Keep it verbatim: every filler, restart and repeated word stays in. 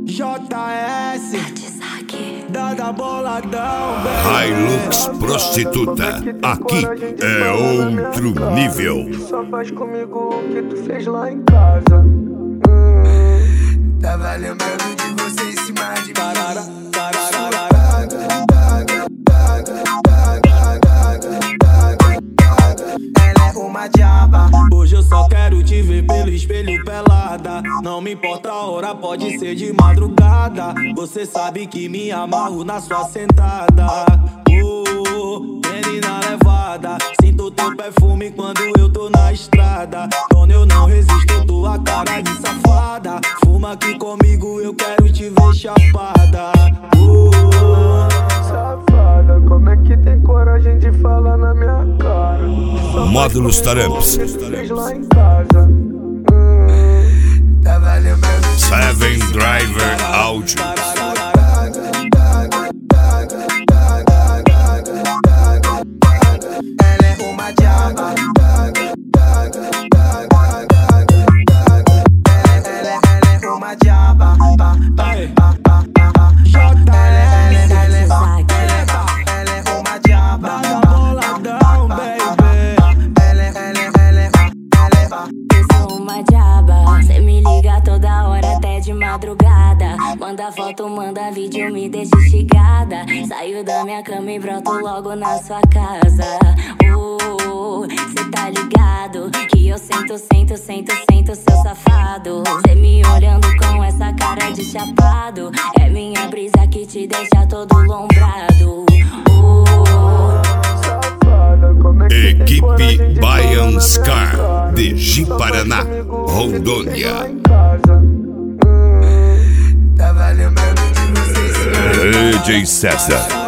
J S Dada boladão, Hilux prostituta, aqui é outro nível. Só faz comigo o que tu fez lá em casa. hum. Tava lembrando de você em cima de Tarara, tarara, ela é uma diaba. Hoje eu só quero te ver pelo espelho pelada. Não me importa a hora, pode ser de madrugada. Você sabe que me amarro na sua sentada. Oh, menina levada, sinto teu perfume quando eu tô na estrada. Quando eu não resisto, tua cara de safada. Fuma aqui comigo, eu quero te ver chapada. Oh, safada, como é que tem coragem de falar na minha cara? Módulos Taramps, Lá em casa. hum. Tava lembrando de Seven Driver Audio. ela é uma diaba. Ela, ela, ela é uma diaba. Pa, pa, pa, pa, pa, pa. Ela, ela, ela, ela, ela é uma diaba. Dada boladão, baby. Ela, ela, ela, ela, Eu sou uma diaba, cê me liga toda hora até de madrugada. Manda foto, manda vídeo, me deixa instigada. Saio da minha cama e broto logo na sua casa. Oh, cê tá ligado que eu sento, sento, sento, sento seu safado. Cê me olhando com essa cara de chapado. É minha brisa que te deixa todo lombrado. Oh, Safada, como é que tem Equipe coragem de falar na Baian minha Scar, cara? de Ji-Paraná, Só faz comigo o que tu fez lá Rondônia. em casa. hum. tava lembrando de você em cima de D J César.